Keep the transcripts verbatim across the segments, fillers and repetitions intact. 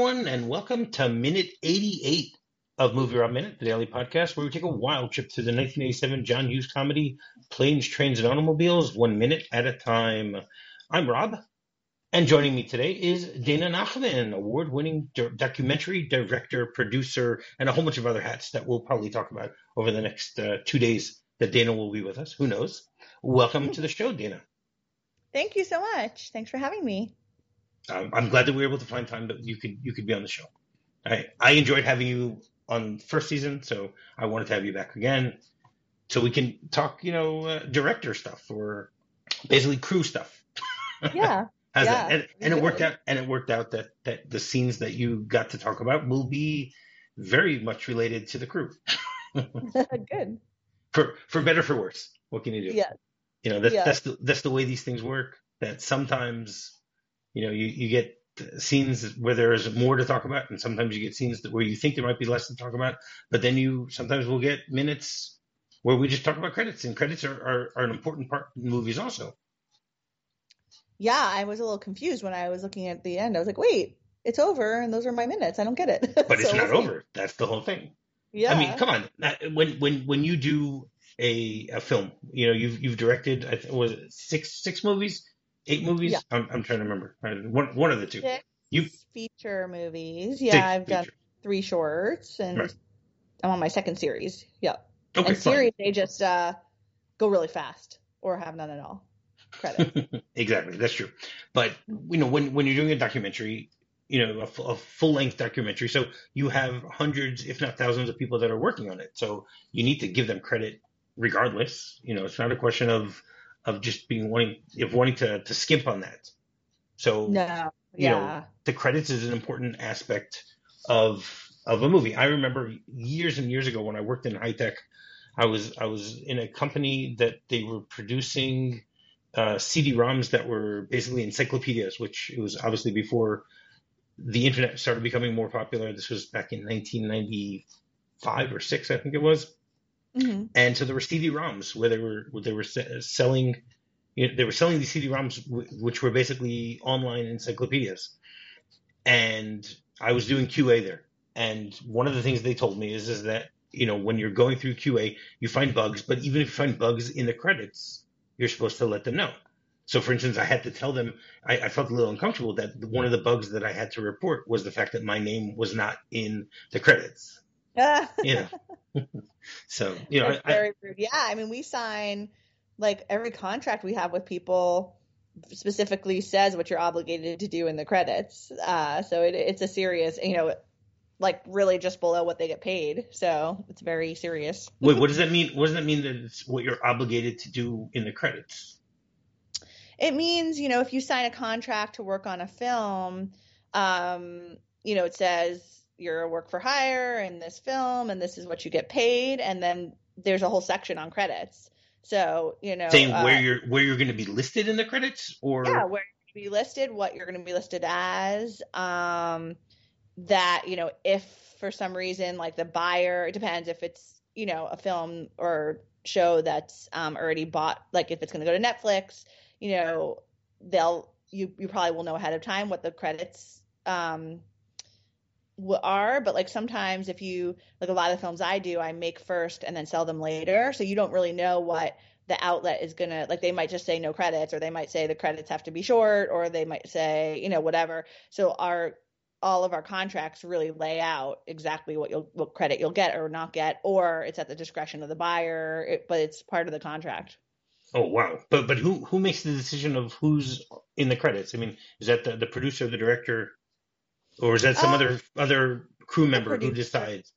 everyone, and welcome to minute eighty-eight of Movie Rob Minute, the daily podcast where we take a wild trip through the nineteen eighty-seven John Hughes comedy Planes, Trains, and Automobiles, one minute at a time. I'm Rob, and joining me today is Dana Nachman, award-winning di- documentary director, producer, and a whole bunch of other hats that we'll probably talk about over the next uh, two days that Dana will be with us. Who knows? Welcome to the show, Dana. Thank you so much. Thanks for having me. Um, I'm glad that we were able to find time that you could you could be on the show. I I enjoyed having you on first season, so I wanted to have you back again, so we can talk, you know, uh, director stuff or basically crew stuff. Yeah, How's yeah, that? And, and it worked really. out. And it worked out that that the scenes that you got to talk about will be very much related to the crew. Good. For for better for worse. What can you do? Yeah, You know, that's yeah, that's the that's the way these things work. That sometimes, you know, you, you get scenes where there is more to talk about, and sometimes you get scenes that, where you think there might be less to talk about, but then you sometimes will get minutes where we just talk about credits, and credits are, are, are an important part in movies also. yeah. I was a little confused when I was looking at the end. I was like, wait, it's over, and those are my minutes. I don't get it. But it's So not we'll see. over. That's the whole thing. I mean, Yeah, come on. That- When when when you do a a film, you know, you've you've directed, I think, was it six six movies, eight yeah. movies? I'm I'm trying to remember. One one of the two. Six You feature movies. Yeah, six I've done feature. three shorts, and Right. I'm on my second series. Yeah, Okay, and fine. series they just uh, go really fast or have none at all. Credits. Exactly, that's true. But you know, when when you're doing a documentary, you know, a, fu- a full length documentary, so you have hundreds, if not thousands, of people that are working on it. So you need to give them credit, regardless. You know, it's not a question of of just being wanting if wanting to to skimp on that. So No. you know, Yeah. the credits is an important aspect of of a movie. I remember years and years ago when I worked in high tech, I was I was in a company that they were producing uh, C D ROMs that were basically encyclopedias, which it was obviously before the internet started becoming more popular. This was back in nineteen ninety-five or six, I think it was. Hmm. And so there were C D ROMs where they were where they were se- selling, you know, they were selling these C D ROMs, w- which were basically online encyclopedias. And I was doing Q A there. And one of the things they told me is is that, you know, when you're going through Q A, you find bugs, but even if you find bugs in the credits, you're supposed to let them know. So, for instance, I had to tell them, I, I felt a little uncomfortable that one of the bugs that I had to report was the fact that my name was not in the credits. You know, so, you know, That's I, I, very rude. Yeah, I mean, we sign like every contract we have with people specifically says what you're obligated to do in the credits. Uh, so it, it's a serious, you know, like really just below what they get paid. So it's very serious. wait, what does that mean? What does that mean that it's what you're obligated to do in the credits? It means, you know, if you sign a contract to work on a film, um, you know, it says you're a work for hire in this film and this is what you get paid. And then there's a whole section on credits. So, you know, Saying where uh, you're where you're going to be listed in the credits, yeah, or where you're going to be listed, what you're going to be listed as, um, that, you know, if for some reason, like the buyer, it depends if it's, you know, a film or show that's um, already bought, like if it's going to go to Netflix, you know, they'll, you, you probably will know ahead of time what the credits um, w- are. But like sometimes if you, like a lot of films I do, I make first and then sell them later. So you don't really know what the outlet is going to, like they might just say no credits, or they might say the credits have to be short, or they might say, you know, whatever. So our, all of our contracts really lay out exactly what you'll, what credit you'll get or not get, or it's at the discretion of the buyer, it, but it's part of the contract. oh wow, but but who who makes the decision of who's in the credits? I mean, is that the, the producer, the director, or is that some Um, other other crew the member who producer. decides?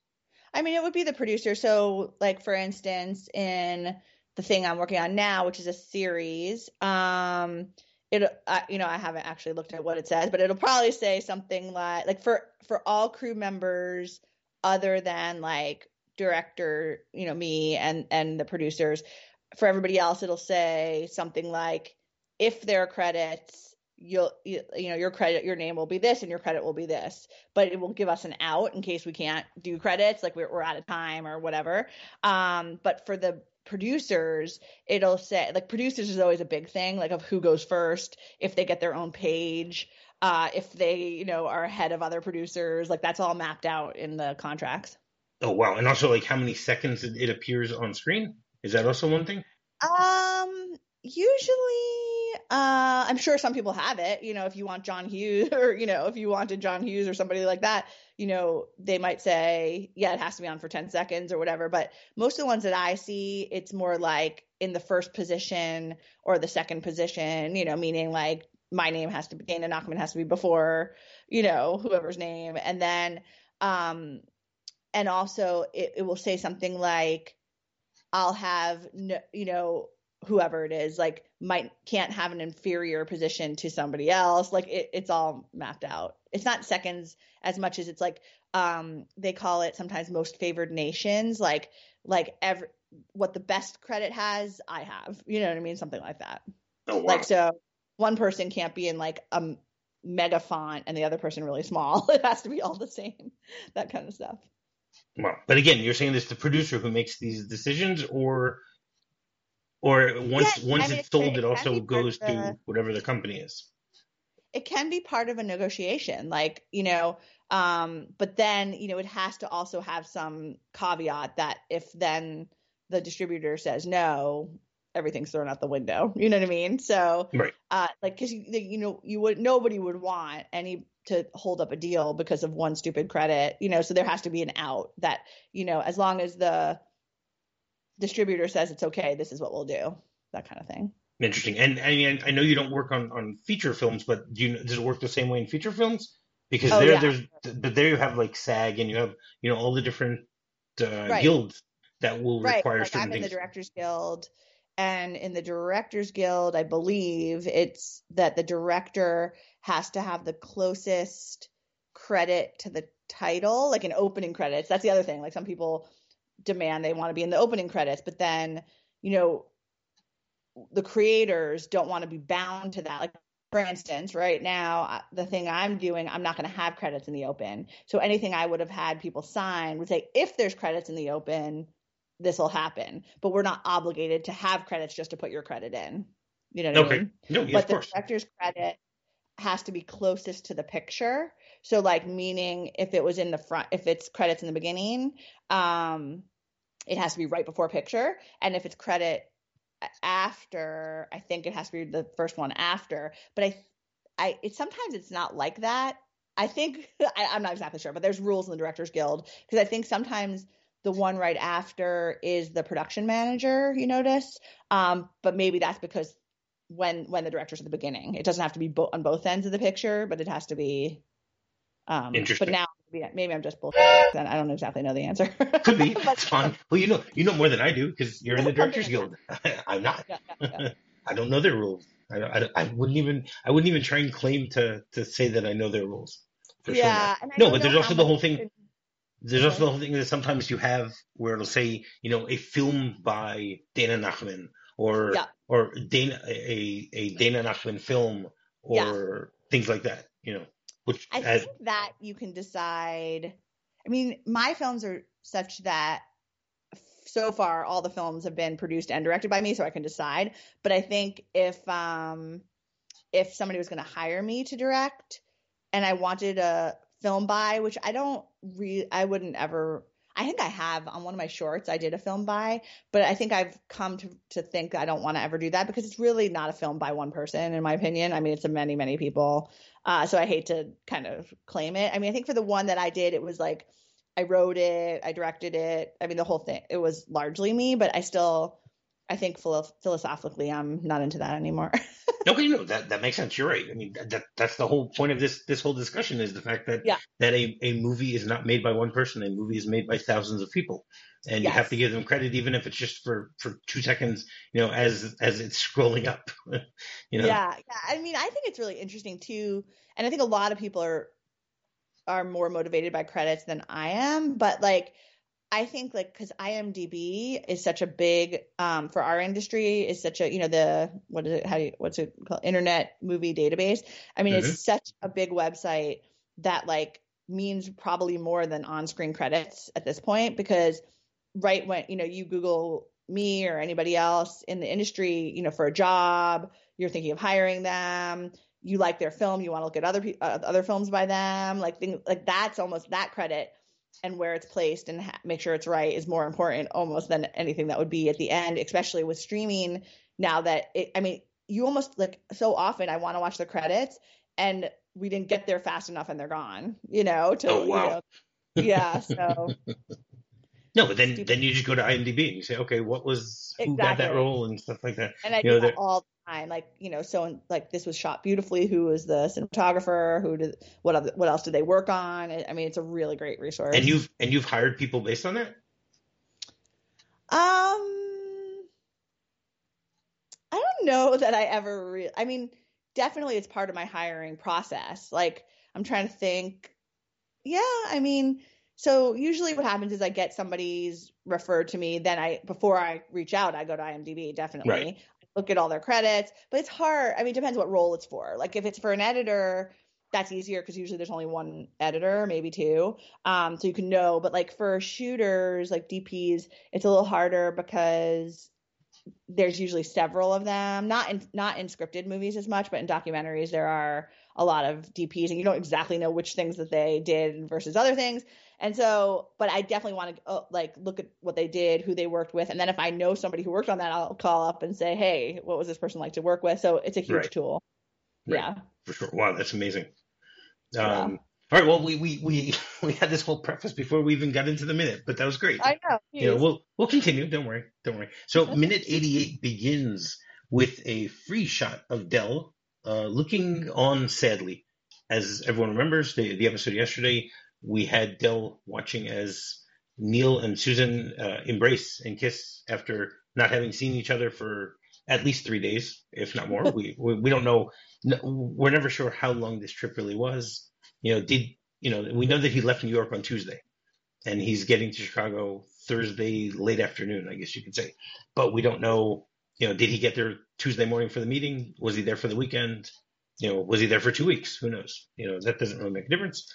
I mean, it would be the producer. So, like for instance, in the thing I'm working on now, which is a series, um, it, I, you know, I haven't actually looked at what it says, but it'll probably say something like, like for for all crew members other than like director, you know, me and and the producers. For everybody else, it'll say something like, if there are credits, you'll you, you know your credit your name will be this and your credit will be this, but it will give us an out in case we can't do credits, like we're, we're out of time or whatever. Um but for the producers, it'll say, like producers is always a big thing, like of who goes first, if they get their own page. uh, if they, you know, are ahead of other producers. Like that's all mapped out in the contracts. Oh wow! And also, like how many seconds it, it appears on screen? Is that also one thing? Um, usually, uh, I'm sure some people have it. You know, if you want John Hughes, or you know, if you wanted John Hughes or somebody like that, you know, they might say, yeah, it has to be on for ten seconds or whatever. But most of the ones that I see, it's more like in the first position or the second position. You know, meaning like my name has to be, Dana Nachman has to be before, you know, whoever's name, and then, um, and also it, it will say something like, I'll have, no, you know, whoever it is, like might can't have an inferior position to somebody else. Like it, it's all mapped out. It's not seconds as much as it's like, um, they call it sometimes most favored nations, like, like every, what the best credit has, I have, you know what I mean? Something like that. Oh wow! Like, so one person can't be in like a mega font and the other person really small. It has to be all the same, that kind of stuff. Wow! But again, you're saying this the producer who makes these decisions, or or once Yeah, I once mean, it's it, sold, it it can also be part of goes the, to whatever the company is. it can be part of a negotiation, like, you know, um, but then, you know, it has to also have some caveat that if then the distributor says no, everything's thrown out the window. You know what I mean? So, Right. uh, like, cause you, you know, you would, nobody would want any to hold up a deal because of one stupid credit, you know, so there has to be an out that, you know, as long as the distributor says it's okay, this is what we'll do, that kind of thing. Interesting. And I mean, I know you don't work on, on feature films, but do you, does it work the same way in feature films? Because Oh there, yeah. there's, but there you have like SAG and you have, you know, all the different uh, Right. guilds that will Right. require Like certain I'm in the things. Directors Guild, and in the Directors Guild, I believe it's that the director has to have the closest credit to the title, like in opening credits. That's the other thing. Like some people demand they want to be in the opening credits, but then, you know, the creators don't want to be bound to that. Like, for instance, right now, the thing I'm doing, I'm not going to have credits in the open. So anything I would have had people sign would say, if there's credits in the open, this will happen. But we're not obligated to have credits just to put your credit in. You know what I Okay. mean? No, yeah, of But the course. director's credit has to be closest to the picture. So like, meaning if it was in the front, if it's credits in the beginning, um, it has to be right before picture. And if it's credit after, I think it has to be the first one after. But I, I, it sometimes it's not like that. I think I, I'm not exactly sure, but there's rules in the Directors Guild, because I think sometimes the one right after is the production manager. You notice, um, but maybe that's because when when the director's at the beginning, it doesn't have to be bo- on both ends of the picture, but it has to be. Um, but Interesting. now maybe I'm just bullshit. I don't exactly know the answer. Could be. But That's fine. Well, you know, you know more than I do because you're in the okay, Directors yeah, Guild. I'm not. yeah, yeah, yeah. I don't know their rules. I, I, I wouldn't even I wouldn't even try and claim to to say that I know their rules. For sure not. Yeah, and I No, don't but know there's how also the much whole you thing. can. There's also Sorry. the whole thing that sometimes you have where it'll say, you know, a film by Dana Nachman or Yeah, or Dana a a Dana Nachman film yeah. or things like that. You know, which I uh, think that you can decide. I mean, my films are such that so far all the films have been produced and directed by me, so I can decide. But I think if um if somebody was going to hire me to direct and I wanted a film by, which I don't re I wouldn't ever. I think I have on one of my shorts, I did a film by, but I think I've come to, to think I don't want to ever do that because it's really not a film by one person, in my opinion. I mean, it's a many, many people. Uh, so I hate to kind of claim it. I mean, I think for the one that I did, it was like I wrote it, I directed it. I mean, the whole thing, it was largely me, but I still, I think philo- philosophically, I'm not into that anymore. okay, no, that that makes sense. You're right. I mean, that, that that's the whole point of this this whole discussion is the fact that Yeah. that a, a movie is not made by one person. A movie is made by thousands of people, and you have to Yes. give them credit, even if it's just for for two seconds. You know, as as it's scrolling up. you know. Yeah. Yeah. I mean, I think it's really interesting too. And I think a lot of people are are more motivated by credits than I am, but like I think like because IMDb is such a big um, for our industry is such a you know the what is it how do you, what's it called Internet Movie Database. I mean, hmm it's such a big website that like means probably more than on-screen credits at this point, because right when you know you Google me or anybody else in the industry, you know, for a job, you're thinking of hiring them. you like their film, you want to look at other pe- uh, other films by them, like things like that's almost that credit and where it's placed and ha- make sure it's right is more important almost than anything that would be at the end, especially with streaming now that it, I mean, you almost like so often I want to watch the credits and we didn't get there fast enough and they're gone, you know, to, Oh you wow. know, yeah. So No, but then stupid. then you just go to IMDb and you say, okay, what was who got that Exactly. role and stuff like that. And I You do know, that there all the time. Like, you know, so like this was shot beautifully. Who was the cinematographer? Who did what other, what else did they work on? I mean, it's a really great and resource. you've and you've hired people based on that. Um, I don't know that I ever re- I mean, definitely it's part of my hiring process. Like, I'm trying to think. Yeah, I mean, so usually what happens is I get somebody's referred to me, then I before I reach out, I go to IMDb, Right. definitely. Look at all their credits, but it's hard. I mean, it depends what role it's for. Like if it's for an editor, that's easier because usually there's only one editor, maybe two. Um, so you can know, but like for shooters, like D Ps, it's a little harder because there's usually several of them. Not in not in scripted movies as much, but in documentaries there are a lot of D Ps, and you don't exactly know which things that they did versus other things. And so, but I definitely want to uh, like look at what they did, who they worked with, and then if I know somebody who worked on that, I'll call up and say, "Hey, what was this person like to work with?" So it's a huge Right. tool. Right. Yeah, For sure. Wow, that's amazing. yeah. Um, all right. Well, we, we, we, we had this whole preface before we even got into the minute, but that was great. I know. You know, Jeez. we'll we'll continue. Don't worry. Don't worry. So minute eighty-eight begins with a free shot of Dell uh, looking on sadly. As everyone remembers, the, the episode yesterday, we had Dell watching as Neil and Susan uh, embrace and kiss after not having seen each other for at least three days, if not more. We we, we don't know. No, we're never sure how long this trip really was. You know, did you know? We know that he left New York on Tuesday, and he's getting to Chicago Thursday late afternoon, I guess you could say. But we don't know. You know, did he get there Tuesday morning for the meeting? Was he there for the weekend? You know, was he there for two weeks? Who knows? You know, that doesn't really make a difference.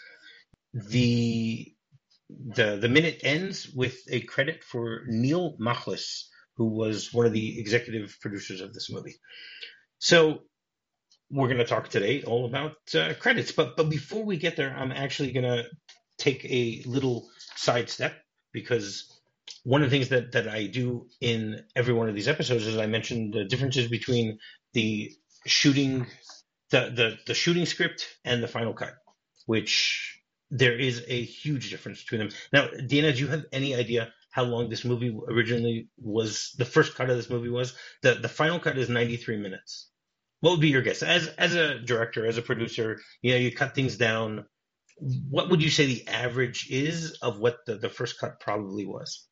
The the the minute ends with a credit for Neil Machlis, who was one of the executive producers of this movie. So we're going to talk today all about uh, credits, but but before we get there, I'm actually going to take a little sidestep because one of the things that that I do in every one of these episodes is I mention the differences between the shooting the the, the shooting script and the final cut, which there is a huge difference between them. Now, Dana, do you have any idea how long this movie originally was? The first cut of this movie was the the final cut is ninety-three minutes. What would be your guess as as a director, as a producer? You know, you cut things down. What would you say the average is of what the, the first cut probably was?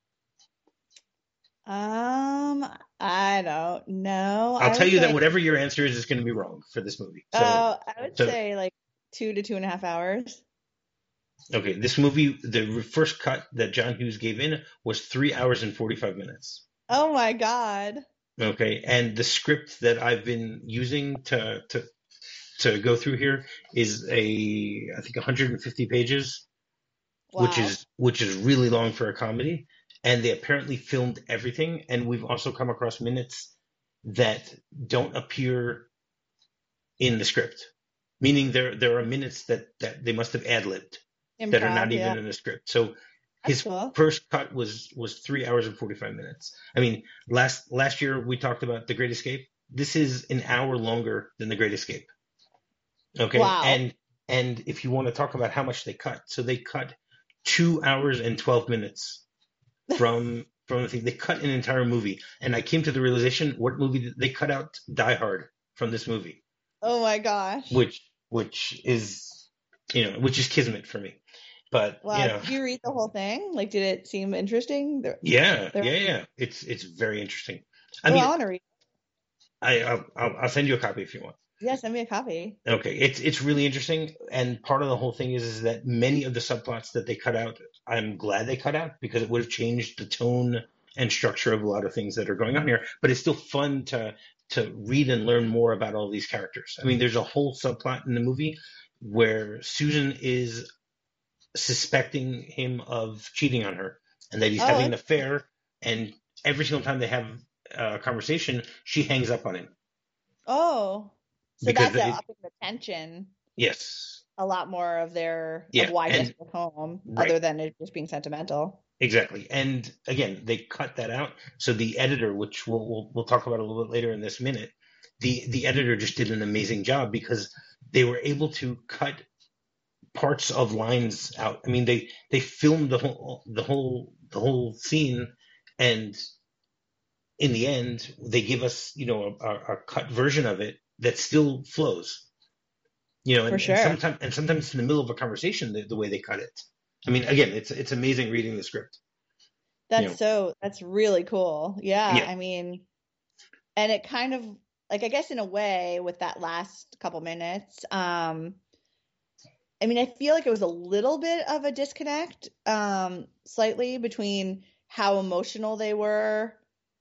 Um, I don't know. I'll I tell would you that say, whatever your answer is is going to be wrong for this movie. So, uh, I would so say like two to two and a half hours. okay, this movie, the first cut that John Hughes gave in was three hours and forty-five minutes. Oh my God. Okay, and the script that I've been using to to to go through here is a I think one hundred fifty pages, which Wow. is which is really long for a comedy. And they apparently filmed everything. And we've also come across minutes that don't appear in the script, meaning there there are minutes that that they must have ad libbed that are not Improv, yeah. even in the script. So That's his cool. first cut was was three hours and forty five minutes. I mean, last last year we talked about The Great Escape. This is an hour longer than The Great Escape. Okay, Wow. and and if you want to talk about how much they cut, so they cut two hours and twelve minutes from from the thing. They cut an entire movie, and I came to the realization: what movie did they cut out? Die Hard from this movie, Oh my gosh. which which is you know which is kismet for me. But you Wow. know, Did you read the whole thing? Like, did it seem interesting? There, yeah, there. yeah, yeah. It's it's very interesting. I Oh, I mean, want to read. I I'll, I'll I'll send you a copy if you want. Yeah, send me a copy. Okay, it's it's really interesting, and part of the whole thing is is that many of the subplots that they cut out, I'm glad they cut out because it would have changed the tone and structure of a lot of things that are going on here. But it's still fun to to read and learn more about all these characters. I mean, there's a whole subplot in the movie where Susan is suspecting him of cheating on her and that he's Oh, having an it- affair, and every single time they have a conversation, she hangs up on him. oh. So because that's uh, it, upping the tension yes, a lot more of their of yeah, why and Jessica's home, right, other than it just being sentimental. exactly. And again, they cut that out. So the editor, which we'll we'll, we'll talk about a little bit later in this minute, the the editor just did an amazing job because they were able to cut parts of lines out. I mean, they they filmed the whole the whole the whole scene, and in the end, they give us, you know, a, a cut version of it that still flows. You know, For and, and sure. sometimes and sometimes in the middle of a conversation, the, the way they cut it. I mean, again, it's it's amazing reading the script. You That's know, so that's really cool. Yeah, yeah, I mean, and it kind of like I guess in a way with that last couple minutes, um, I mean, I feel like it was a little bit of a disconnect, um, slightly between how emotional they were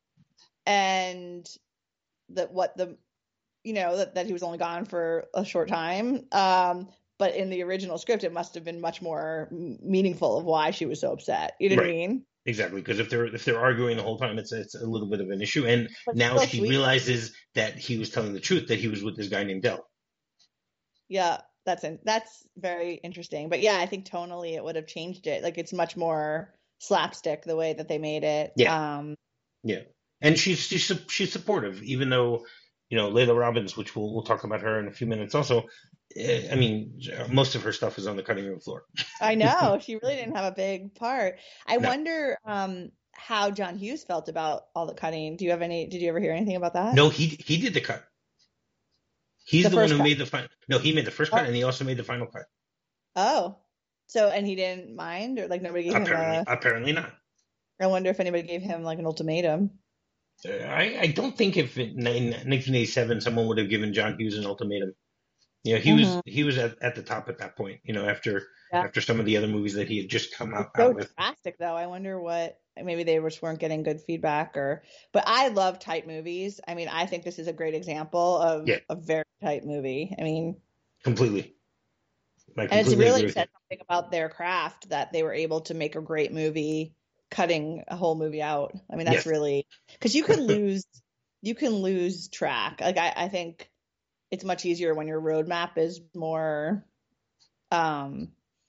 and that what the you know that, that he was only gone for a short time. Um, but in the original script, it must have been much more m- meaningful of why she was so upset. You know what I right. mean? Exactly, because if they're if they're arguing the whole time, it's it's a little bit of an issue. And But now so she sweet. realizes that he was telling the truth, that he was with this guy named Dell. Yeah, that's in, that's very interesting. But yeah, I think tonally it would have changed it. Like it's much more slapstick the way that they made it. Yeah, Um, yeah, and she's she's su- she's supportive, even though you know Layla Robbins, which we'll we'll talk about her in a few minutes. Also, eh, I mean, most of her stuff is on the cutting room floor. I know she really didn't have a big part. I No, wonder um, how John Hughes felt about all the cutting. Do you have any? Did you ever hear anything about that? no, he he did the cut. He's The the one first who cut. made the final. No, he made the first cut, Oh, and he also made the final cut. oh. So and he didn't mind, or like nobody gave him Apparently, a. apparently not. I wonder if anybody gave him like an ultimatum. Uh, I I don't think if in nineteen eighty-seven someone would have given John Hughes an ultimatum. You know, he was Hmm. he was at, at the top at that point. You know, after Yeah. after some of the other movies that he had just come It's out, out so with. drastic though. I wonder what maybe they just weren't getting good feedback or but I love tight movies. I mean, I think this is a great example of Yeah, a very tight movie. I mean, completely. I and it's completely agree really with you. said something about their craft that they were able to make a great movie cutting a whole movie out. I mean, that's Yes, really because you can lose you can lose track. Like I, I think it's much easier when your roadmap is more um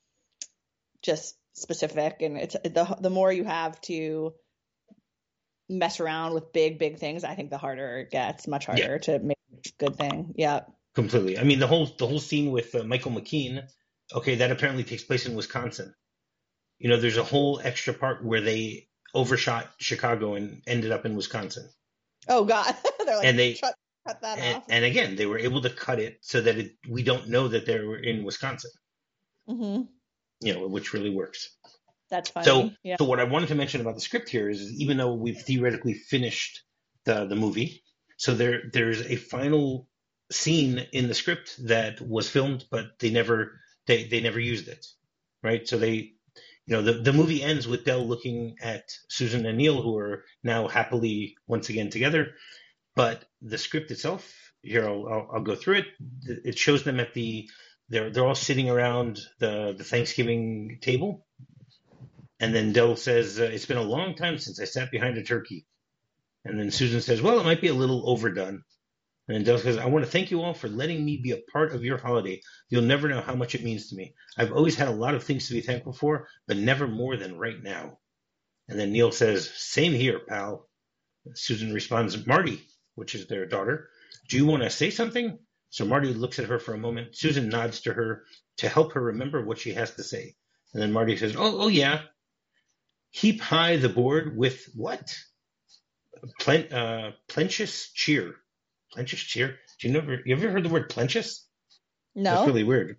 just specific and it's the the more you have to mess around with big big things, I think the harder it gets, much yeah, harder to make a good thing. Yeah. completely. I mean, the whole the whole scene with uh, Michael McKean. Okay, that apparently takes place in Wisconsin. You know, there's a whole extra part where they overshot Chicago and ended up in Wisconsin. Oh God. They're like And they cut cut that and, off. and again, they were able to cut it so that it, we don't know that they were in Wisconsin. Hmm. You know, which really works. That's So, funny. Yeah. so what I wanted to mention about the script here is, is even though we've theoretically finished the the movie, so there there's a final scene in the script that was filmed, but they never they they never used it, right? So they, you know, the the movie ends with Dell looking at Susan and Neil, who are now happily once again together. But the script itself, here I'll I'll, I'll go through it. It shows them at the they're they're all sitting around the the Thanksgiving table. And then Dell says, uh, it's been a long time since I sat behind a turkey. And then Susan says, well, it might be a little overdone. And then Dell says, I want to thank you all for letting me be a part of your holiday. You'll never know how much it means to me. I've always had a lot of things to be thankful for, but never more than right now. And then Neil says, same here, pal. Susan responds, Marty, which is their daughter, do you want to say something? So Marty looks at her for a moment. Susan nods to her to help her remember what she has to say. And then Marty says, oh, oh yeah. Heap high the board with what? Plen, uh, plenteous cheer. Plenteous cheer? Do you never you ever heard the word plenteous? That's No. really weird.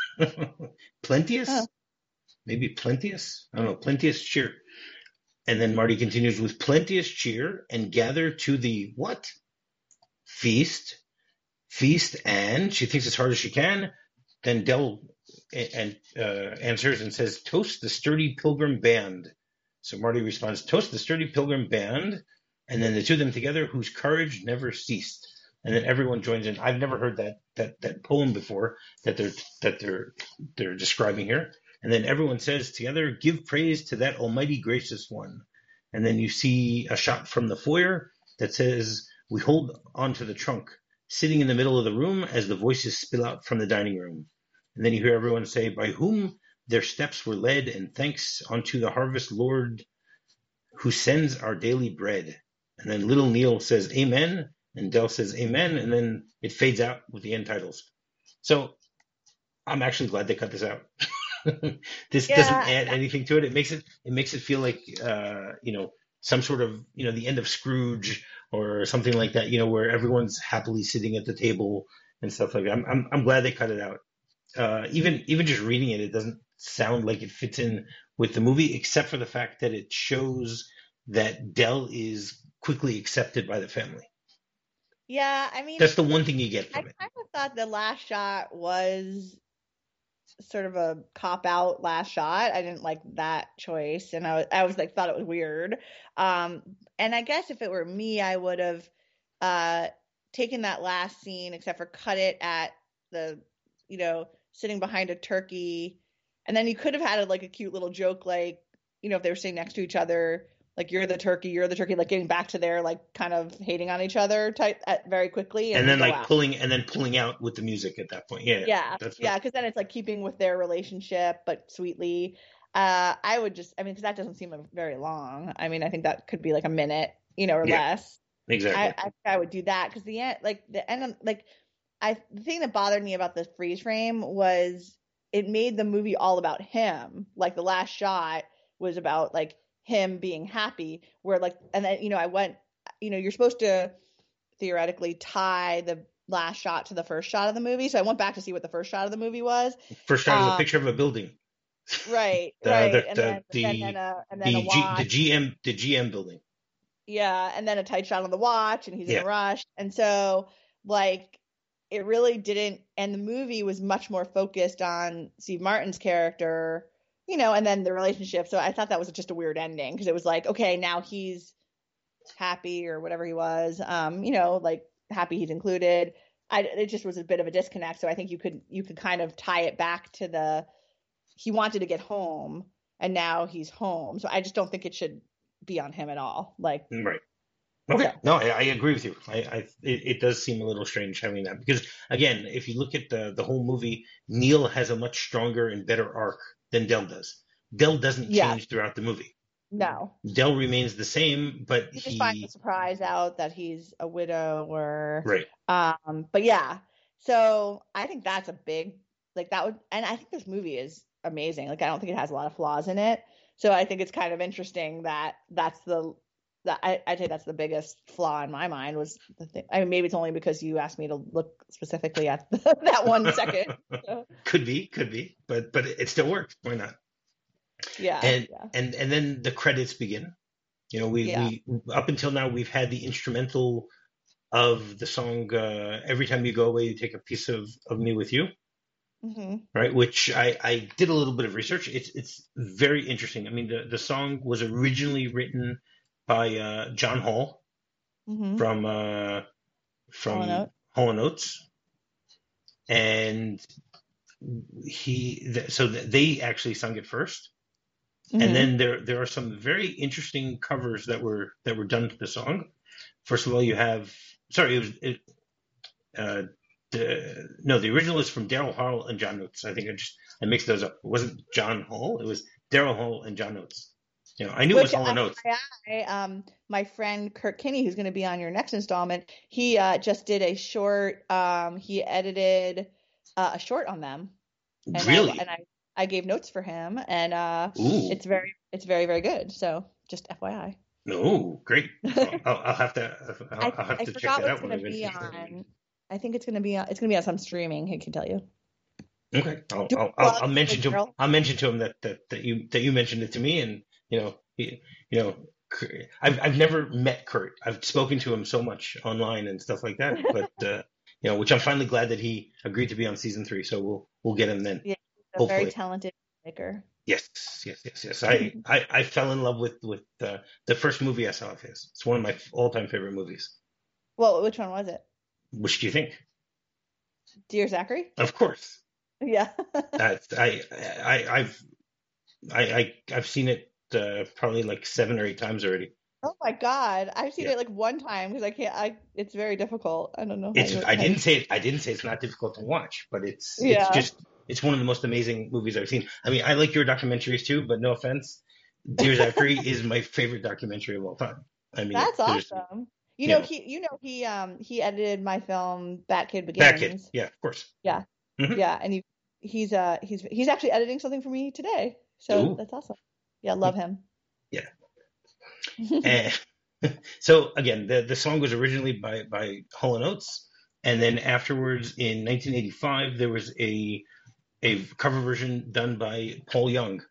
Plenteous? Oh. Maybe plenteous? I don't know. Plenteous cheer. And then Marty continues with plenteous cheer and gather to the what? Feast. Feast and she thinks as hard as she can. Then Dell and uh, answers and says, toast the sturdy pilgrim band. So Marty responds, toast the sturdy pilgrim band, and then the two of them together, whose courage never ceased. And then everyone joins in. I've never heard that that that poem before that they're that they're they're describing here. And then everyone says together, give praise to that almighty gracious one. And then you see a shot from the foyer that says, we hold onto the trunk sitting in the middle of the room as the voices spill out from the dining room. And then you hear everyone say, by whom their steps were led, and thanks unto the harvest Lord who sends our daily bread. And then little Neil says, amen. And Del says, amen. And then it fades out with the end titles. So I'm actually glad they cut this out. This Yeah. doesn't add anything to it. It makes it, it makes it feel like, uh, you know, some sort of, you know, the end of Scrooge or something like that, you know, where everyone's happily sitting at the table and stuff like that. I'm, I'm, I'm glad they cut it out. Uh, even, even just reading it, it doesn't sound like it fits in with the movie, except for the fact that it shows that Del is quickly accepted by the family. Yeah, I mean, That's the one thing you get I from it. kind of thought the last shot was sort of a cop out last shot. I didn't like that choice, and I was, I was like, thought it was weird. Um, and I guess if it were me, I would have uh, taken that last scene, except for cut it at the, you know, sitting behind a turkey, and then you could have had like a cute little joke, like, you know, if they were sitting next to each other, like you're the turkey, you're the turkey, like getting back to their like kind of hating on each other type at, very quickly, and, And then go like out. pulling and then pulling out with the music at that point. Yeah, Yeah, that's yeah, what, because then it's like keeping with their relationship, but sweetly. Uh, I would just, I mean, because that doesn't seem very long. I mean, I think that could be like a minute, you know, or yeah, less. exactly. I, I think I would do that because the end, like the end, like I, the thing that bothered me about the freeze frame was it made the movie all about him. Like the last shot was about like him being happy, where like, and then you know, I went, you know, you're supposed to theoretically tie the last shot to the first shot of the movie. So I went back to see what the first shot of the movie was. First shot is a Um, picture of a building. right, The right, the and the then the and then a and then a the, G, the watch. G M the G M building. Yeah, and then a tight shot on the watch, and he's in Yeah. a rush, and so like it really didn't. And the movie was much more focused on Steve Martin's character, you know, and then the relationship. So I thought that was just a weird ending because it was like, okay, now he's happy or whatever he was, um, you know, like happy he's included. I, it just was a bit of a disconnect. So I think you could you could kind of tie it back to the he wanted to get home and now he's home. So I just don't think it should be on him at all. Like, Right. Okay. so No, I, I agree with you. I, I it, it does seem a little strange having that because again, if you look at the the whole movie, Neil has a much stronger and better arc than Del does. Del doesn't yeah, change throughout the movie. no, Del remains the same, but you just find the he surprise out that he's a widow or, right. um, but yeah. So I think that's a big like that would, and I think this movie is amazing. Like I don't think it has a lot of flaws in it. So I think it's kind of interesting that that's the that I I'd say that's the biggest flaw in my mind was the thing. I mean, maybe it's only because you asked me to look specifically at the, that one second. So, Could be, could be, but but it still works. Why not? yeah, And yeah, and and then the credits begin. You know, we yeah. we up until now we've had the instrumental of the song uh, "Every Time You Go Away, You Take a Piece of of Me with You." hmm Right, which I, I did a little bit of research. It's it's very interesting. I mean, the, the song was originally written by uh, John Hall hmm from uh, Hall from and Oates. Hall and Oates, and he th- so th- they actually sung it first, hmm and then there there are some very interesting covers that were that were done to the song. First of all, you have sorry, it was it, uh, the, no, the original is from Daryl Hall and John Oates. I think I just I mixed those up. It wasn't John Hall. It was Daryl Hall and John Oates. You know, I knew it was Which Hall and Oates. I, I, um, my friend Kurt Kinney, who's going to be on your next installment, he uh, just did a short. Um, he edited uh, a short on them, and Really? I and I, I gave notes for him, and uh, Ooh. it's very it's very very good. So just F Y I. No, great. I'll, I'll I'll have to I'll, I I'll have I to check forgot that what's out when going I to be eventually. on. I think it's going to be on. It's going to be on some streaming. I can tell you. Okay, I'll Do I'll, well, I'll, I'll mention to him. girl. I'll mention to him that, that, that you that you mentioned it to me, and you know, he, you know, I've I've never met Kurt. I've spoken to him so much online and stuff like that, but uh, you know, which I'm finally glad that he agreed to be on season three. So we'll we'll get him then, Yeah, he's a very hopefully. talented maker. Yes, yes, yes, yes. I I, I fell in love with with uh, the first movie I saw of his. It's one of my all time favorite movies. Well, which one was it? Which do you think? Dear Zachary? Of course. Yeah. That's I I I've I, I I've seen it uh, probably like seven or eight times already. Oh my God. I've seen Yeah, it like one time because I can't I it's very difficult. I don't know how it's. you I how you didn't say I didn't say it's not difficult to watch, but it's it's Yeah. just it's one of the most amazing movies I've seen. I mean, I like your documentaries too, but no offense, Dear Zachary is my favorite documentary of all time. I mean, That's there's awesome. You you know, know he you know he um he edited my film Bat that kid. Begins. Yeah, of course. Yeah. Hmm. Yeah, and he he's uh he's he's actually editing something for me today. So Ooh, that's awesome. Yeah, love him. yeah. And so again, the the song was originally by by Hall and Oates, and then afterwards in nineteen eighty-five there was a a cover version done by Paul Young.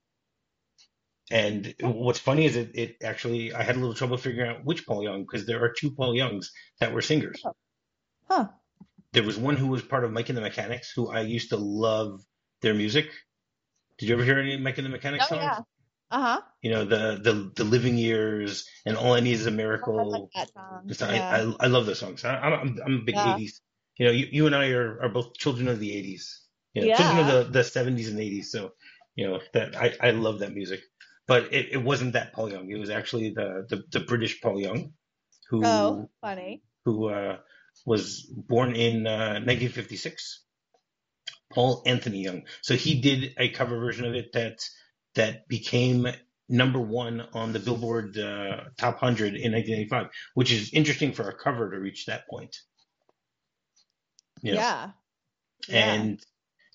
And what's funny is it, it actually I had a little trouble figuring out which Paul Young because there are two Paul Youngs that were singers. Huh. There was one who was part of Mike and the Mechanics, who I used to love their music. Did you ever hear any Mike and the Mechanics Oh songs? yeah. Uh-huh. You know, the the the Living Years and All I Need Is a Oh, I like Miracle. that song. Just I Yeah. I, I love those songs. I, I'm I'm a big Yeah. eighties. You know, you, you and I are, are both children of the eighties. You know, children of Yeah. the, the seventies and eighties. So, you know, that I, I love that music. But it, it wasn't that Paul Young. It was actually the, the, the British Paul Young Oh, who funny. who uh, was born in uh, nineteen fifty-six. Paul Anthony Young. So he did a cover version of it that that became number one on the Billboard uh, Top one hundred in nineteen eighty-five, which is interesting for a cover to reach that point. You know, Yeah. Yeah. and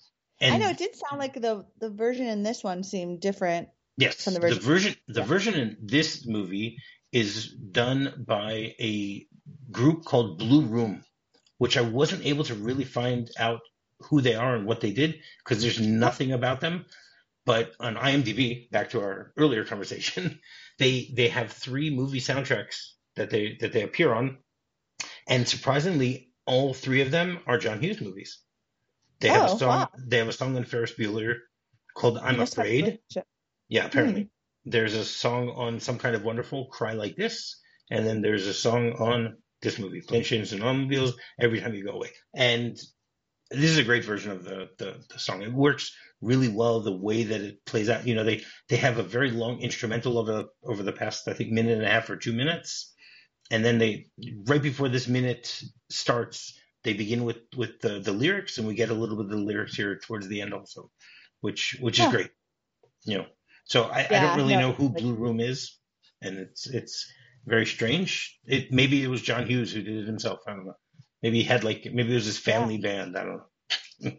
I know and it did sound like the the version in this one seemed different from yes, the the version. version the Yeah. version in this movie is done by a group called Blue Room, which I wasn't able to really find out who they are and what they did because there's nothing about them. But on IMDb, back to our earlier conversation, they they have three movie soundtracks that they that they appear on, and surprisingly, all three of them are John Hughes movies. They have a Oh, song. wow. They have a song on Ferris Bueller called They "I'm must have a Afraid." relationship. Yeah, Hmm. apparently. There's a song on Some Kind of Wonderful, Cry Like This, and then there's a song on this movie, Planes, Trains, and Automobiles, Every Time You Go Away. And this is a great version of the, the, the song. It works really well the way that it plays out. You know, they, they have a very long instrumental over, over the past, I think, minute and a half or two minutes. And then they, right before this minute starts, they begin with, with the, the lyrics, and we get a little bit of the lyrics here towards the end also, which which is Huh. great. You know, so I, I don't Yeah, really no. know who Blue Room is, and it's it's very strange. It maybe it was John Hughes who did it himself. I don't know. Maybe he had like maybe it was his Yeah. family band. I don't know.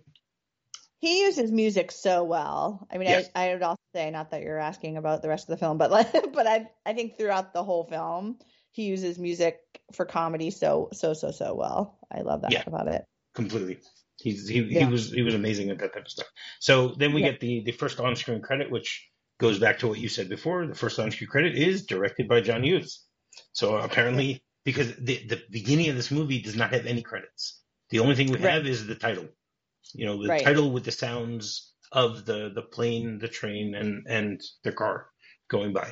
He uses music so well. I mean, Yes. I I would also say, not that you're asking about the rest of the film, but like, but I I think throughout the whole film, he uses music for comedy so so so so well. I love that Yeah. about it. Completely. He's he, he Yeah. was he was amazing at that type of stuff. So then we Yeah. get the the first on screen credit, which goes back to what you said before. The first on screen credit is directed by John Hughes. So apparently, because the the beginning of this movie does not have any credits. The only thing we Right. have is the title. You know, the Right. title with the sounds of the the plane, the train, and and the car going by.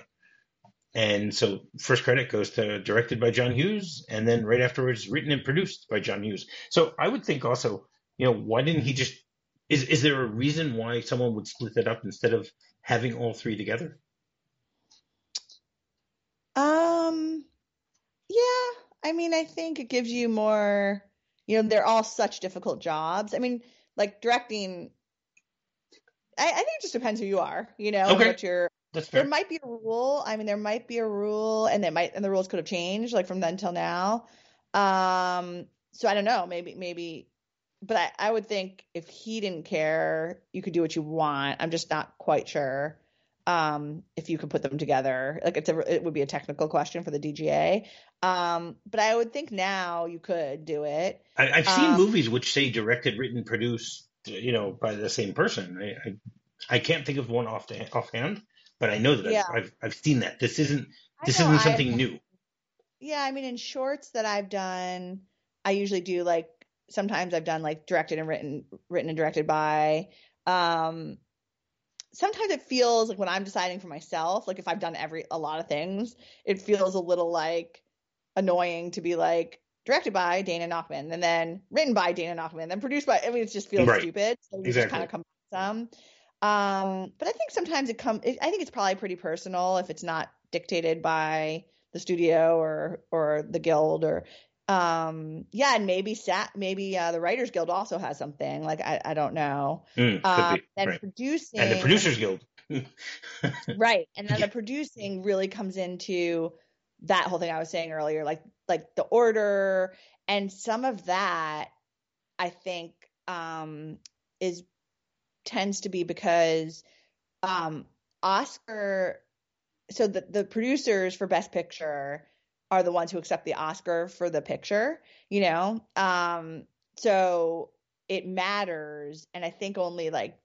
And so first credit goes to directed by John Hughes, and then right afterwards written and produced by John Hughes. So I would think also, you know, why didn't he just is is there a reason why someone would split it up instead of having all three together? Um, yeah, I mean, I think it gives you more, you know, they're all such difficult jobs. I mean, like directing, I, I think it just depends who you are, you know, and Okay, what you're, that's there fair. might be a rule. I mean, there might be a rule, and they might, and the rules could have changed like from then till now. Um, so I don't know, maybe, maybe, but I, I would think if he didn't care, you could do what you want. I'm just not quite sure. Um, if you could put them together, like it's a, it would be a technical question for the D G A. Um, but I would think now you could do it. I, I've seen Um, movies which say directed, written, produced, you know, by the same person. I I, I can't think of one off the, offhand, but I know that yeah, I've, I've I've seen that. This isn't I this know isn't I've, something new. yeah, I mean, in shorts that I've done, I usually do like, sometimes I've done like directed and written, written and directed by, um, sometimes it feels like when I'm deciding for myself, like if I've done every a lot of things, it feels a little like annoying to be like directed by Dana Nachman and then written by Dana Nachman and then produced by. I mean, it just feels Right. stupid. So you just kind Exactly. of come some. Um, but I think sometimes it come. It, I think it's probably pretty personal if it's not dictated by the studio or or the guild or um yeah, and maybe sat maybe uh, the Writers Guild also has something like I I don't know. Mm, could Um, be then right. producing And the Producers Guild. right, and then Yeah. the producing really comes into that whole thing I was saying earlier, like like the order and some of that I think um is tends to be because um Oscar so the the producers for Best Picture are the ones who accept the Oscar for the picture, you know? Um so it matters and I think only like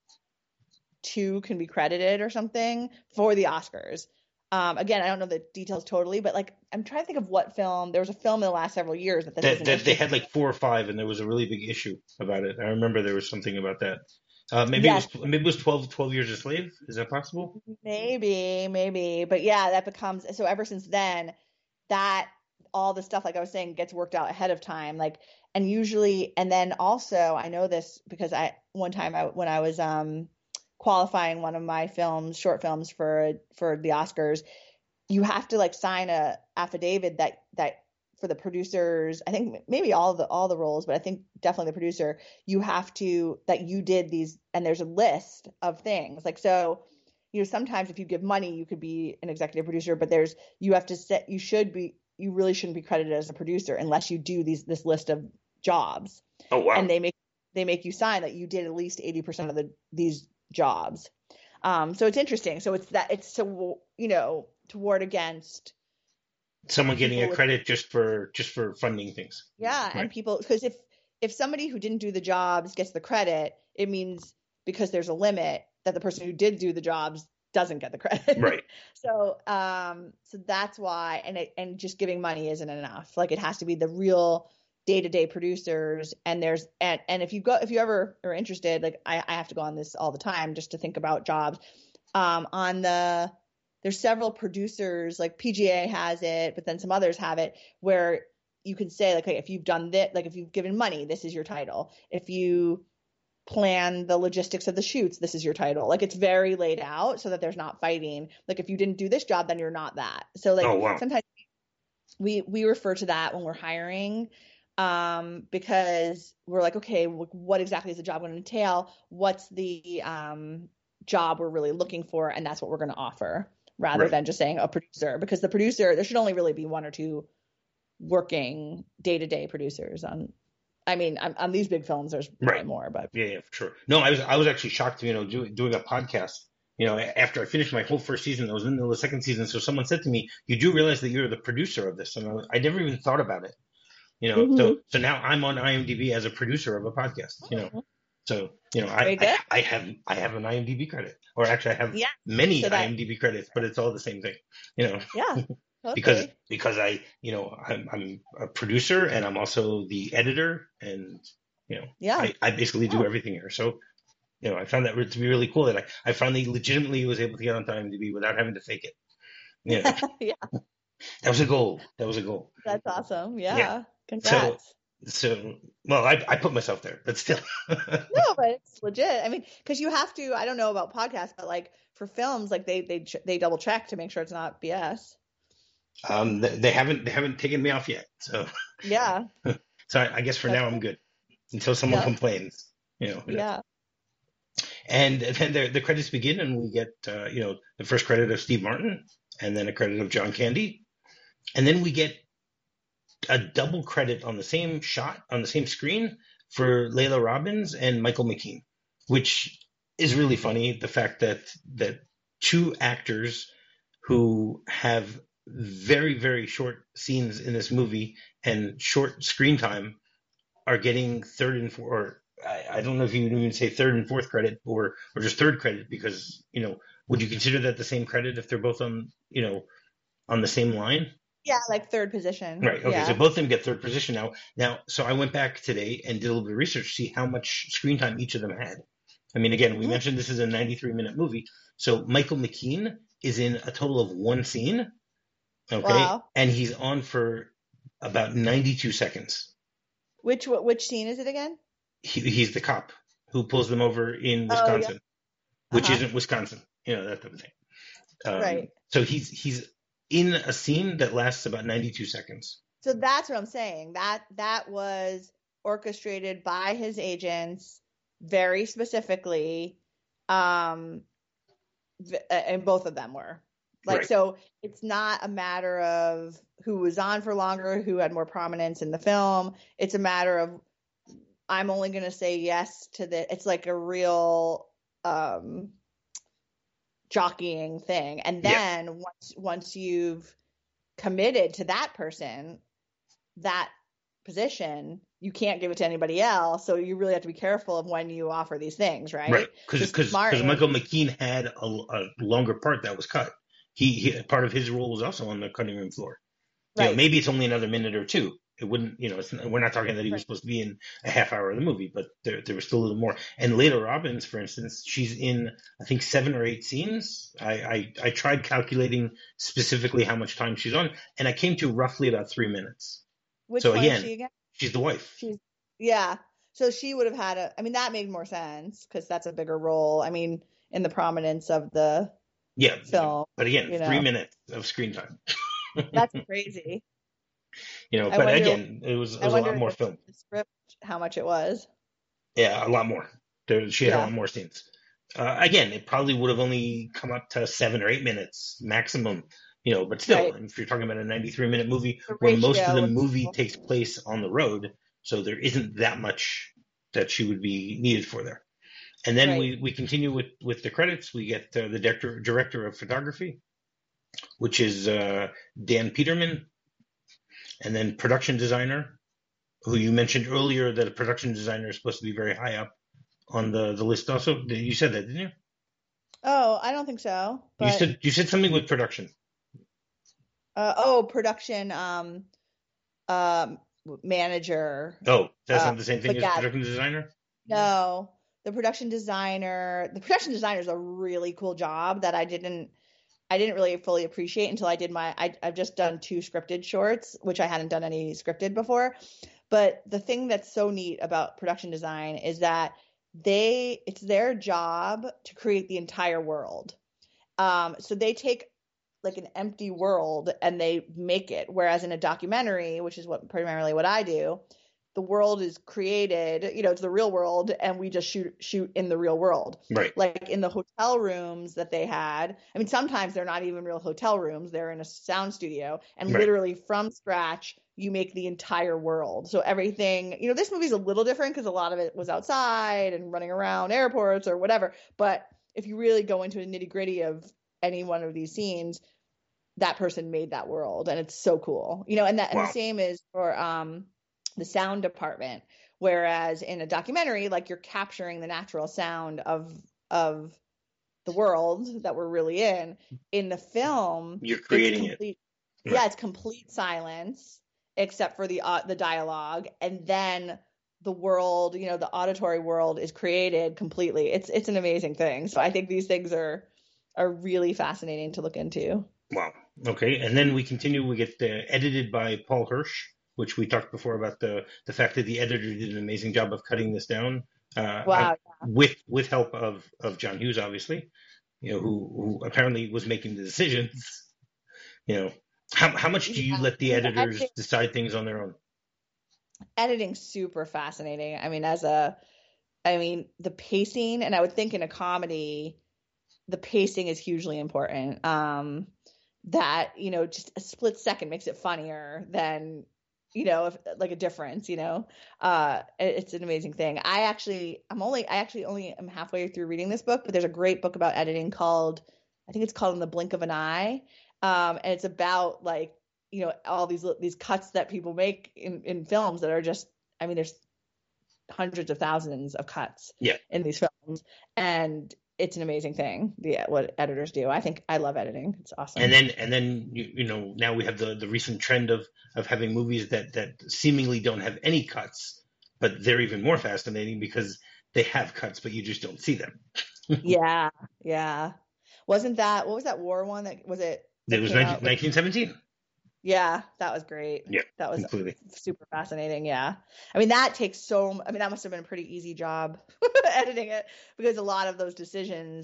two can be credited or something for the Oscars. Um, again, I don't know the details totally, but like I'm trying to think of what film. There was a film in the last several years that this was That, an that they issue. had like four or five, and there was a really big issue about it. I remember there was something about that. Uh, maybe it Yes, was maybe it was twelve, twelve Years a Slave. Is that possible? maybe, maybe, but yeah, that becomes so. Ever since then, that all the stuff, like I was saying, gets worked out ahead of time. Like, and usually, and then also, I know this because I one time I when I was um qualifying one of my films, short films for for the Oscars, you have to like sign a affidavit that that for the producers, I think maybe all the all the roles, but I think definitely the producer, you have to that you did these and there's a list of things. Like so, you know, sometimes if you give money, you could be an executive producer, but there's you have to set you should be you really shouldn't be credited as a producer unless you do these this list of jobs. Oh wow! And they make they make you sign that you did at least eighty percent of the these jobs. Um, so it's interesting. So it's that it's so you know to ward against Someone getting a with, credit just for just for funding things. yeah, Right. and people because if if somebody who didn't do the jobs gets the credit, it means because there's a limit that the person who did do the jobs doesn't get the credit. Right. so um so that's why and it, and just giving money isn't enough. Like it has to be the real day-to-day producers and there's and and if you go if you ever are interested, like I, I have to go on this all the time just to think about jobs. Um on the there's several producers, like P G A has it, but then some others have it where you can say like, okay, if you've done this, like if you've given money, this is your title. If you plan the logistics of the shoots, this is your title. Like it's very laid out so that there's not fighting. Like if you didn't do this job, then you're not that. So like Oh wow! sometimes we we refer to that when we're hiring um because we're like, okay, what exactly is the job going to entail? What's the um job we're really looking for? And that's what we're going to offer rather Right. than just saying a producer, because the producer, there should only really be one or two working day-to-day producers on I mean on, on these big films there's probably Right. more, but Yeah, yeah, for sure. No, I was I was actually shocked, you know, doing doing a podcast. You know, after I finished my whole first season, I was in the second season. So someone said to me, "You do realize that you're the producer of this?" And I, was, I never even thought about it. You know, mm-hmm. so so now I'm on IMDb as a producer of a podcast. You know, so you know, I I, I have I have an IMDb credit, or actually I have yeah. many so that, IMDb credits, but it's all the same thing. You know, yeah. Okay. because because I you know I'm I'm a producer and I'm also the editor and you know yeah. I, I basically do oh. everything here. So you know I found that to be really cool that I, I finally legitimately was able to get onto IMDb without having to fake it. You know? yeah. That was a goal. That was a goal. That's awesome. Yeah. Yeah. Congrats. So so well I I put myself there, but still. No, but it's legit. I mean, because you have to. I don't know about podcasts, but like for films, like they they they double check to make sure it's not B S. Um, they, they haven't they haven't taken me off yet, so yeah. So I, I guess for That's now I'm good until someone yeah. complains, you know. Yeah. And then the, the credits begin, and we get uh, you know the first credit of Steve Martin, and then a credit of John Candy, and then we get a double credit on the same shot on the same screen for Layla Robbins and Michael McKean, which is really funny. The fact that that two actors who have very, very short scenes in this movie and short screen time are getting third and fourth, or I, I don't know if you would even say third and fourth credit or, or just third credit, because, you know, would you consider that the same credit if they're both on, you know, on the same line? Yeah, like third position. Right. Okay. Yeah. So both of them get third position now. Now, so I went back today and did a little bit of research to see how much screen time each of them had. I mean, again, we mm-hmm. mentioned this is a ninety-three minute movie. So Michael McKean is in a total of one scene. Okay. Wow. And he's on for about ninety-two seconds. Which which scene is it again? He, he's the cop who pulls them over in Wisconsin, oh, yeah. which uh-huh. isn't Wisconsin, you know, that type of thing. Um, right. So he's he's in a scene that lasts about ninety-two seconds. So that's what I'm saying. That that was orchestrated by his agents very specifically. Um, and both of them were like, Right. so it's not a matter of who was on for longer, who had more prominence in the film. It's a matter of, I'm only going to say yes to the, it's like a real, um, jockeying thing. And then yeah. once, once you've committed to that person, that position, you can't give it to anybody else. So you really have to be careful of when you offer these things, right? Right. Because because Michael McKean had a, a longer part that was cut. He, he part of his role was also on the cutting room floor. Right. You know, maybe it's only another minute or two. It wouldn't, you know, it's, we're not talking that he was right. supposed to be in a half hour of the movie, but there there was still a little more. And Layla Robbins, for instance, she's in I think seven or eight scenes. I I, I tried calculating specifically how much time she's on, and I came to roughly about three minutes. Which so one again, is she again? She's the wife. She's yeah. So she would have had a. I mean, that made more sense because that's a bigger role. I mean, in the prominence of the yeah film. But again, you know. three minutes of screen time. That's crazy. You know, I but wonder, again, it was, it was a lot more film. The script, how much it was? Yeah, a lot more. There, she had yeah. a lot more scenes. Uh, again, it probably would have only come up to seven or eight minutes maximum. You know, but still, right. if you're talking about a ninety-three minute movie where most of the movie cool. takes place on the road, so there isn't that much that she would be needed for there. And then right. we, we continue with, with the credits. We get uh, the director director of photography, which is uh, Dan Peterman, and then production designer, who you mentioned earlier that a production designer is supposed to be very high up on the, the list. Also, you said that, didn't you? Oh, I don't think so. But... You said you said something with production. Uh, oh, production um, um, manager. Oh, that's uh, not the same thing as yeah, production designer? No, the production designer. The production designer is a really cool job that I didn't, I didn't really fully appreciate until I did my. I, I've just done two scripted shorts, which I hadn't done any scripted before. But the thing that's so neat about production design is that they, it's their job to create the entire world. Um, so they take like an empty world and they make it. Whereas in a documentary, which is what primarily what I do, the world is created, you know, it's the real world and we just shoot shoot in the real world. Right. Like in the hotel rooms that they had. I mean, sometimes they're not even real hotel rooms. They're in a sound studio and right. literally from scratch, you make the entire world. So everything, you know, this movie's a little different because a lot of it was outside and running around airports or whatever. But if you really go into a nitty gritty of any one of these scenes, that person made that world and it's so cool, you know, and that, wow. and the same is for, um, the sound department. Whereas in a documentary, like you're capturing the natural sound of, of the world that we're really in, in the film, you're creating complete, it. Yeah. It's complete silence except for the, uh, the dialogue. And then the world, you know, the auditory world is created completely. It's, it's an amazing thing. So I think these things are, are really fascinating to look into. Wow. Okay. And then we continue, we get uh, edited by Paul Hirsch, which we talked before about the, the fact that the editor did an amazing job of cutting this down. Uh, wow. I, with, with help of, of John Hughes, obviously, you know, who, who apparently was making the decisions. You know, how, how much do you yeah. let the editors editing, decide things on their own? Editing's super fascinating. I mean, as a, I mean, the pacing, and I would think in a comedy, the pacing is hugely important. Um, that, you know, just a split second makes it funnier than, you know, if, like a difference, you know, uh, it, it's an amazing thing. I actually, I'm only, I actually only am halfway through reading this book, but there's a great book about editing called, I think it's called In the Blink of an Eye. Um, and it's about like, you know, all these, these cuts that people make in, in films that are just, I mean, there's hundreds of thousands of cuts yeah. in these films. And it's an amazing thing. The what editors do. I think I love editing. It's awesome. And then and then you, you know now we have the, the recent trend of, of having movies that, that seemingly don't have any cuts, but they're even more fascinating because they have cuts, but you just don't see them. yeah, yeah. Wasn't that what was that war one that was it? It was nineteen seventeen. Yeah, that was great. Yeah, that was completely. Super fascinating. Yeah, I mean that takes so. I mean that must have been a pretty easy job editing it because a lot of those decisions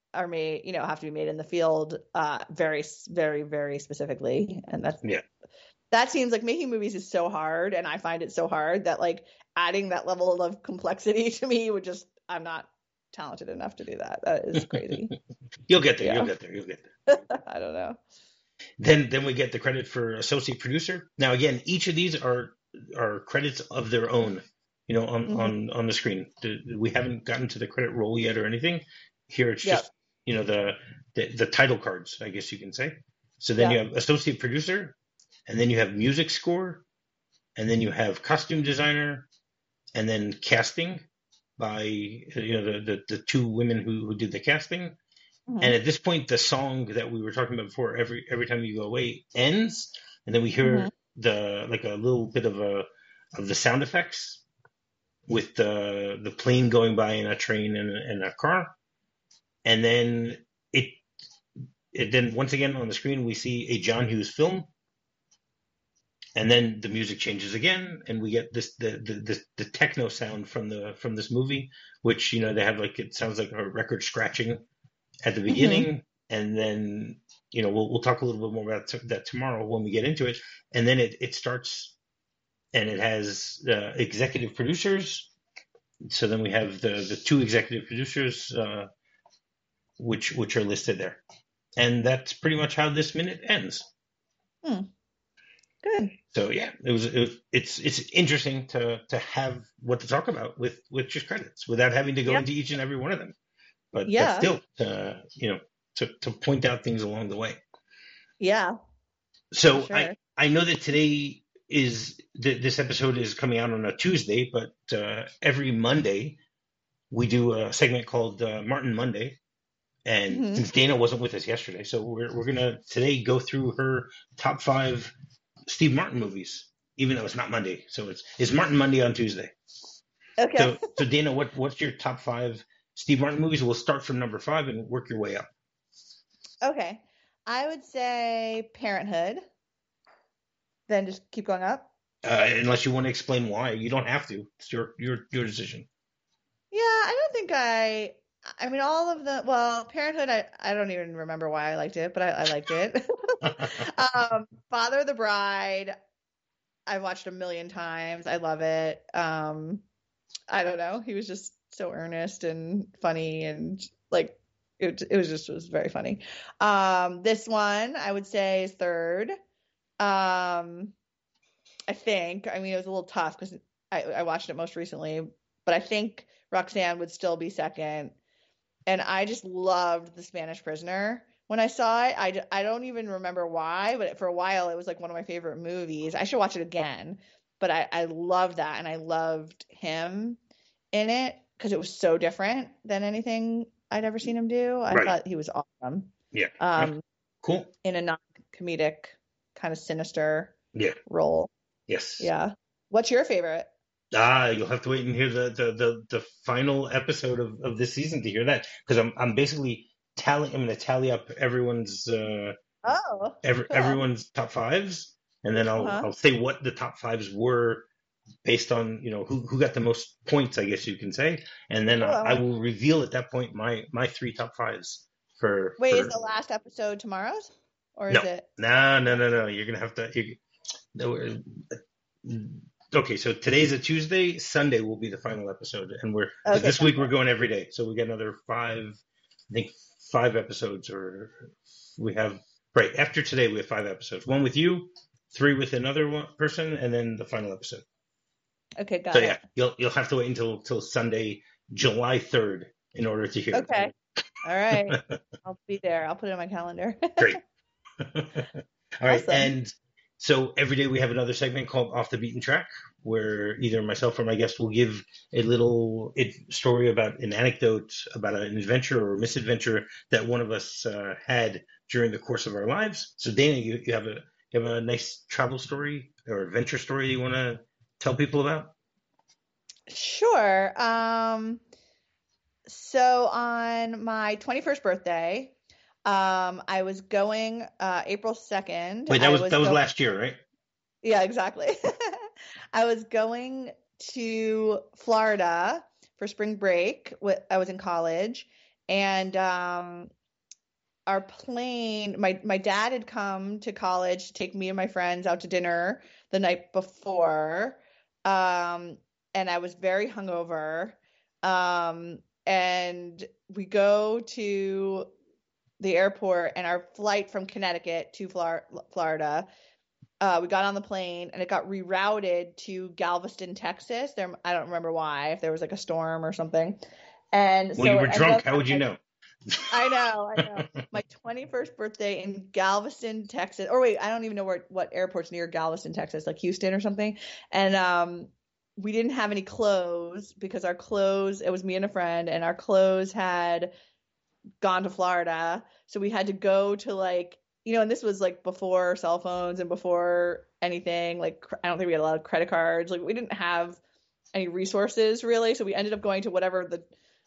are made, you know, have to be made in the field, uh, very, very, very specifically. And that's, Yeah. that seems like making movies is so hard. And I find it so hard that like adding that level of complexity to me would just, I'm not talented enough to do that. That is crazy. You'll get there. Yeah. You'll get there. You'll get there. I don't know. Then, then we get the credit for associate producer. Now, again, each of these are are credits of their own, you know, on Mhm. on on the screen. The- We haven't gotten to the credit roll yet or anything. Here, it's Yep. just, you know, the, the the title cards, I guess you can say. So then Yep. you have associate producer, and then you have music score, and then you have costume designer, and then casting by, you know, the the, the two women who, who did the casting. Mhm. And at this point, the song that we were talking about before, every every time you go away, ends, and then we hear Mhm. the like a little bit of a of the sound effects with the the plane going by in a train and, and a car, and then it, it then once again on the screen we see a John Hughes film, and then the music changes again, and we get this the the the, the techno sound from the from this movie, which, you know, they have like, it sounds like a record scratching at the beginning, Mhm. and then, you know, we'll we'll talk a little bit more about t- that tomorrow when we get into it, and then it it starts, and it has uh, executive producers. So then we have the the two executive producers, uh, which which are listed there, and that's pretty much how this minute ends. Hmm. Good. So yeah, it was, it was it's it's interesting to to have what to talk about with with just credits without having to go Yeah. into each and every one of them, but but Yeah. still, uh, you know, to to point out things along the way. Yeah. So For I sure. I know that today is th- this episode is coming out on a Tuesday, but uh, every Monday we do a segment called uh, Martin Monday. And Mhm. since Dana wasn't with us yesterday, so we're we're gonna today go through her top five Steve Martin movies, even though it's not Monday. So it's it's Martin Monday on Tuesday. Okay. So so Dana, what what's your top five Steve Martin movies? We'll start from number five and work your way up. Okay. I would say Parenthood. Then just keep going up. Uh, unless you want to explain why, you don't have to. It's your your your decision. Yeah, I don't think I. I mean, all of the. Well, Parenthood. I. I don't even remember why I liked it, but I, I liked it. um, Father of the Bride. I've watched a million times. I love it. Um, I don't know. He was just so earnest and funny, and like it. It was just it was very funny. Um, this one I would say is third. Um, I think. I mean, it was a little tough because I, I watched it most recently, but I think Roxanne would still be second. And I just loved The Spanish Prisoner. When I saw it, I, I don't even remember why, but for a while it was like one of my favorite movies. I should watch it again, but I, I loved that, and I loved him in it because it was so different than anything I'd ever seen him do. I Right. thought he was awesome. Yeah. Um, Cool. in a non-comedic, kind of sinister Yeah. role. Yes. Yeah. What's your favorite? Ah, you'll have to wait and hear the the the, the final episode of, of this season to hear that, because I'm I'm basically tally I'm going to tally up everyone's uh Oh, every, cool. everyone's top fives, and then I'll Uh-huh. I'll say what the top fives were based on, you know, who who got the most points, I guess you can say, and then Cool, I, I I wanna- will reveal at that point my my three top fives for. Wait, for is the last episode tomorrow's? Or no is it? no no no no you're gonna have to you, no, okay, so today's a Tuesday. Sunday will be the final episode, and we're 'cause Okay, this week gotcha. we're going every day, so we got another five, I think five episodes, or we have right after today we have five episodes. One with you, three with another one person, and then the final episode. Okay, got So it. yeah, you'll you'll have to wait until until Sunday, July third, in order to hear. Okay. All right. I'll be there. I'll put it on my calendar. Great. All right, Awesome. and so every day we have another segment called Off the Beaten Track, where either myself or my guest will give a little it, story about an anecdote about an adventure or misadventure that one of us uh, had during the course of our lives. So Dana, you, you have a you have a nice travel story or adventure story you want to tell people about? Sure. Um, so on my twenty-first birthday, um, I was going uh April second. Wait, that I was was that was go- last year, right? Yeah, exactly. I was going to Florida for spring break. Wh- I was in college, and um, our plane, my my dad had come to college to take me and my friends out to dinner the night before, um, and I was very hungover, um, and we go to the airport, and our flight from Connecticut to Flor- Florida, uh, we got on the plane, and it got rerouted to Galveston, Texas. There, I don't remember why, if there was like a storm or something, and Well, you so were it ended drunk. up How would you having, know? I know, I know. My twenty-first birthday in Galveston, Texas. Or wait, I don't even know where what airport's near Galveston, Texas, like Houston or something. And um we didn't have any clothes because our clothes, it was me and a friend, and our clothes had gone to Florida. So we had to go to like, you know, and this was like before cell phones and before anything. Like I don't think we had a lot of credit cards. Like we didn't have any resources really. So we ended up going to whatever the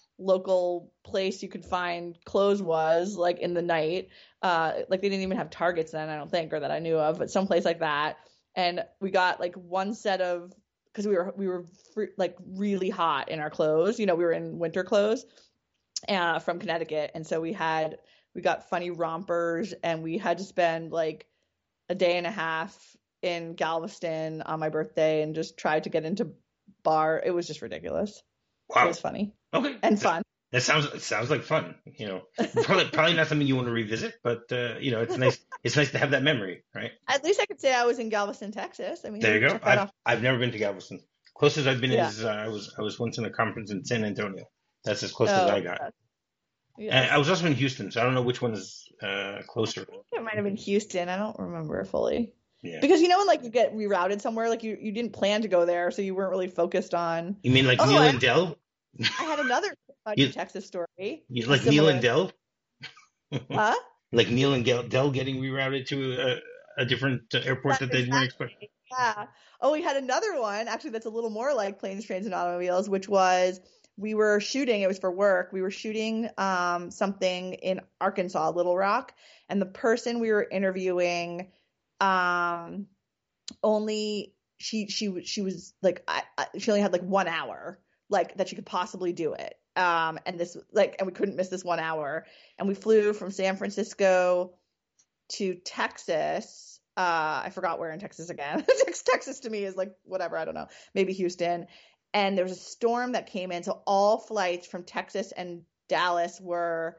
local place you could find clothes was, like in the night. Uh, like they didn't even have Targets then, I don't think, or that I knew of, but someplace like that. And we got like one set of, because we were we were free, like really hot in our clothes. You know, we were in winter clothes uh, from Connecticut, and so we had we got funny rompers, and we had to spend like a day and a half in Galveston on my birthday, and just tried to get into bar. It was just ridiculous. Wow. It was funny. Okay. And fun. That sounds it sounds like fun. You know, probably probably not something you want to revisit, but uh, you know, it's nice. It's nice to have that memory, right? At least I could say I was in Galveston, Texas. I mean, There you go. check that I've off. I've never been to Galveston. Closest I've been Yeah. is uh, I was I was once in a conference in San Antonio. That's as close Oh, as I got. yes. Yes. And I was also in Houston, so I don't know which one is uh, closer. I think it might have been Houston. I don't remember fully. Yeah. Because you know when like you get rerouted somewhere, like you, you didn't plan to go there, so you weren't really focused on. You mean like Oh, Neil I- and Dell? I had another funny You- Texas story. You, like Similar. Neil and Dell? Huh? Like Neil and Dell, Dell getting rerouted to a, a different uh, airport that they weren't expecting? Yeah. Oh, we had another one actually that's a little more like Planes, Trains, and Automobiles, which was we were shooting. It was for work. We were shooting um, something in Arkansas, Little Rock, and the person we were interviewing, um, only she she she was like I, I, she only had like one hour like that she could possibly do it. Um, and this like and we couldn't miss this one hour. And we flew from San Francisco to Texas. Uh, I forgot where in Texas again. Texas to me is like whatever, I don't know, maybe Houston. And there was a storm that came in, so all flights from Texas and Dallas were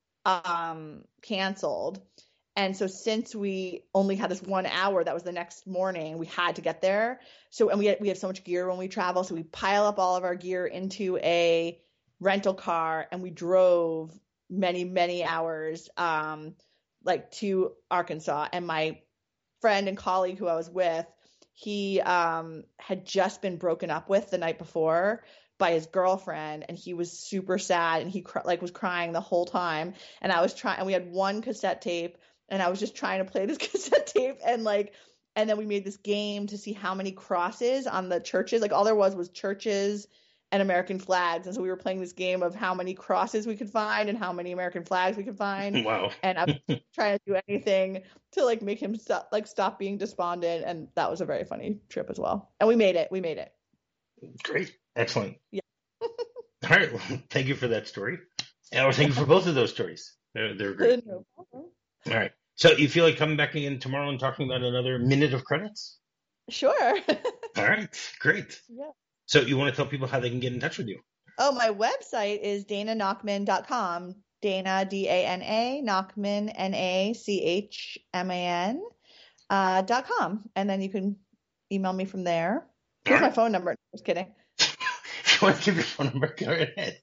um, canceled. And so since we only had this one hour, that was the next morning, we had to get there. So and we had, we have so much gear when we travel, so we pile up all of our gear into a rental car, and we drove many many hours, um, like to Arkansas. And my friend and colleague who I was with, he um, had just been broken up with the night before by his girlfriend, and he was super sad, and he cr- like was crying the whole time. And I was trying, and we had one cassette tape, and I was just trying to play this cassette tape, and like, and then we made this game to see how many crosses on the churches. Like all there was was churches and American flags, and so we were playing this game of how many crosses we could find and how many American flags we could find. Wow. And I was trying to do anything to like make him stop, like stop being despondent, and that was a very funny trip as well. And we made it. We made it. Great. Excellent. Yeah. All right. Well, thank you for that story. Or thank you for both of those stories. They're, they're great. No problem. All right. So you feel like coming back again tomorrow and talking about another minute of credits? Sure. All right. Great. Yeah. So you want to tell people how they can get in touch with you? Oh, my website is dana nachman dot com. Dana, D A N A, Nachman, N A C H M A N, uh, dot com. And then you can email me from there. Here's my phone number. Just kidding. If you want to give your phone number, go ahead.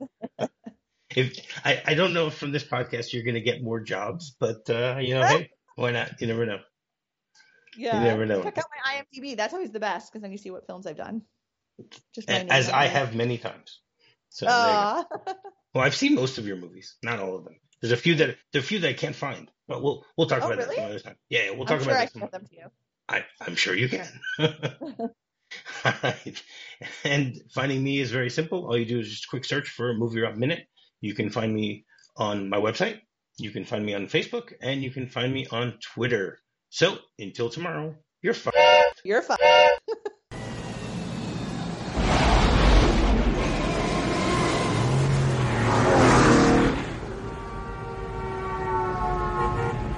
If I, I don't know if from this podcast you're going to get more jobs, but uh, you know, hey, why not? You never know. Yeah. You never know. Check out my IMDb. That's always the best, because then you see what films I've done. Just my name As on I it. have many times. So there you go. Aw. Well, I've seen most of your movies, not all of them. There's a few that there are a few that I can't find, but we'll we'll talk Oh, about really? that some other time. Yeah, we'll talk I'm sure about I that can some get them to you. I, I'm sure you can. All right. And finding me is very simple. All you do is just a quick search for Movie Rob Minute. You can find me on my website. You can find me on Facebook, and you can find me on Twitter. So until tomorrow, you're fine. You're fine.